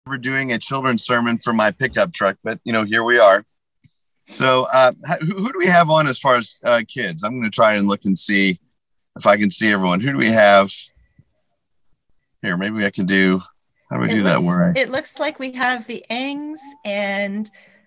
We're doing a children's sermon for my pickup truck, but here we are. So, who do we have on as far as kids? I'm going to try and look and see if I can see everyone. Who do we have here? Maybe I can do. How do we do that? It looks like we have the Engs and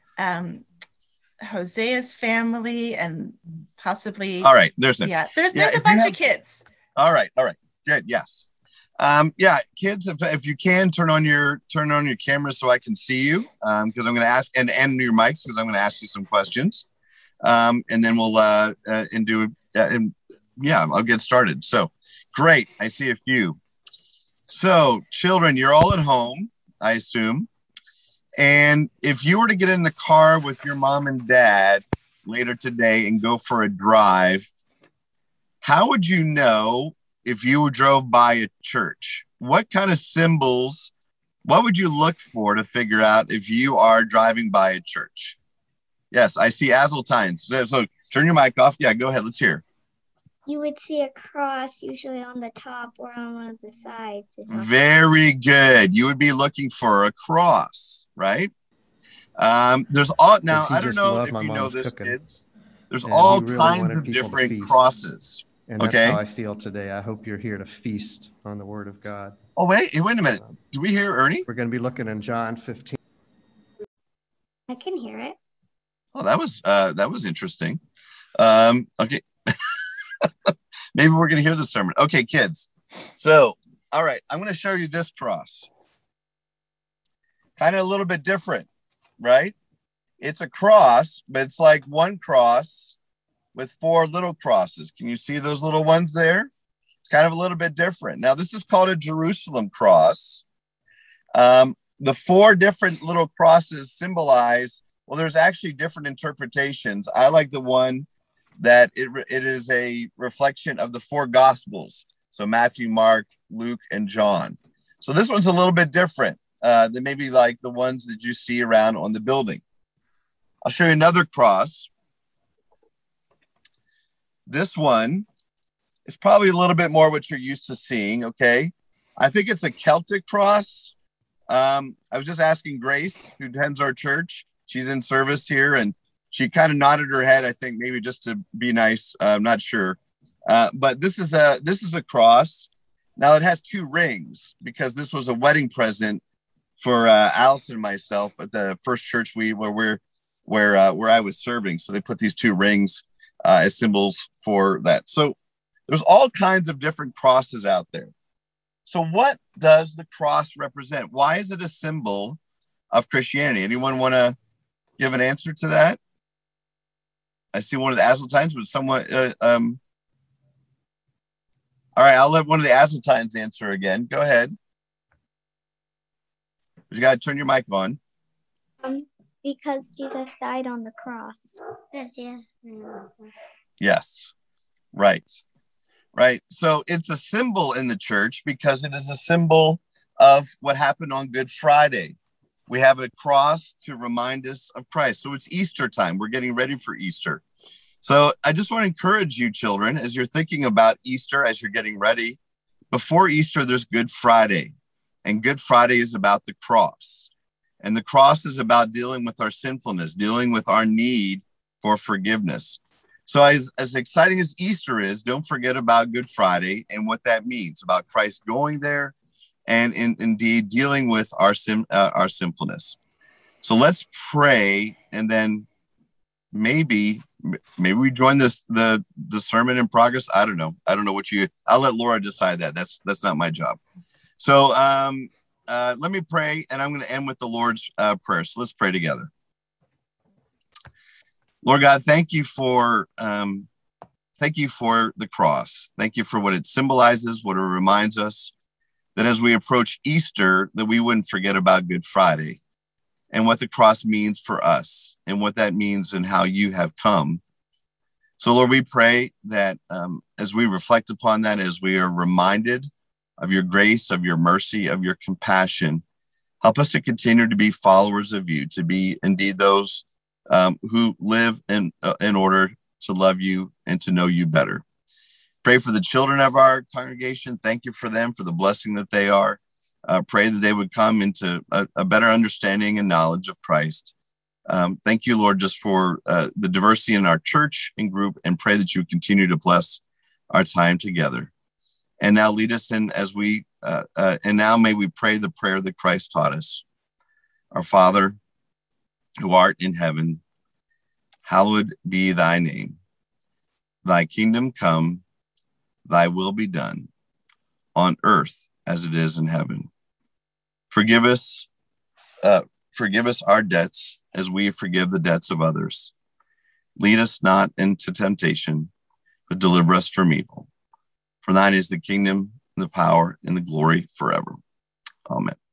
Hosea's family, and possibly. All right, there's a bunch of kids. All right, good. Yes. Kids, if you can turn on your camera so I can see you, because I'm going to ask, and your mics, because I'm going to ask you some questions, and then we'll I'll get started. So great, I see a few. So children, you're all at home, I assume, and if you were to get in the car with your mom and dad later today and go for a drive, how would you know if you drove by a church? What kind of symbols, what would you look for to figure out if you are driving by a church? Yes, I see Azeltines. So turn your mic off. Yeah, go ahead. Let's hear. You would see a cross usually on the top or on one of the sides. Very good. You would be looking for a cross, right? There's all, now, I don't know if you know this, kids. There's all kinds of different crosses. And that's how I feel today. I hope you're here to feast on the word of God. Oh, wait a minute. Do we hear Ernie? We're going to be looking in John 15. I can hear it. Oh, that was interesting. Okay. Maybe we're going to hear the sermon. Okay, kids. So, all right, I'm going to show you this cross. Kind of a little bit different, right? It's a cross, but it's like one cross with four little crosses. Can you see those little ones there? It's kind of a little bit different. Now, this is called a Jerusalem cross. The four different little crosses symbolize, well, there's actually different interpretations. I like the one that it is a reflection of the four Gospels. So Matthew, Mark, Luke, and John. So this one's a little bit different than maybe like the ones that you see around on the building. I'll show you another cross. This one is probably a little bit more what you're used to seeing, okay? I think it's a Celtic cross. I was just asking Grace, who attends our church. She's in service here, and she kind of nodded her head, I think, maybe just to be nice. I'm not sure. But this is a cross. Now, it has two rings because this was a wedding present for Allison and myself at the first church where I was serving. So they put these two rings as symbols for that. So there's all kinds of different crosses out there. So what does the cross represent? Why is it a symbol of Christianity? Anyone want to give an answer to that? I see one of the Azeltines, but somewhat. All right, I'll let one of the Azeltines answer again. Go ahead. You got to turn your mic on. Because Jesus died on the cross. Yes, right. So it's a symbol in the church because it is a symbol of what happened on Good Friday. We have a cross to remind us of Christ. So it's Easter time. We're getting ready for Easter. So I just want to encourage you, children, as you're thinking about Easter, as you're getting ready, before Easter, there's Good Friday. And Good Friday is about the cross. And the cross is about dealing with our sinfulness, dealing with our need for forgiveness. So as exciting as Easter is, don't forget about Good Friday and what that means about Christ going there and indeed dealing with our sinfulness. So let's pray, and then maybe we join the sermon in progress. I don't know I'll let Laura decide that. That's not my job. So let me pray, and I'm going to end with the Lord's prayer. So let's pray together. Lord God, thank you for the cross. Thank you for what it symbolizes, what it reminds us, that as we approach Easter, that we wouldn't forget about Good Friday and what the cross means for us and what that means and how you have come. So Lord, we pray that as we reflect upon that, as we are reminded of your grace, of your mercy, of your compassion, help us to continue to be followers of you, to be indeed those who live in order to love you and to know you better. Pray for the children of our congregation. Thank you for them, for the blessing that they are. Pray that they would come into a better understanding and knowledge of Christ. Thank you, Lord, just for the diversity in our church and group, and pray that you continue to bless our time together. And now lead us in as we, and now may we pray the prayer that Christ taught us. Our Father, who art in heaven, hallowed be thy name. Thy kingdom come, thy will be done, on earth as it is in heaven. Forgive us our debts as we forgive the debts of others. Lead us not into temptation, but deliver us from evil. For thine is the kingdom, the power, and the glory forever. Amen.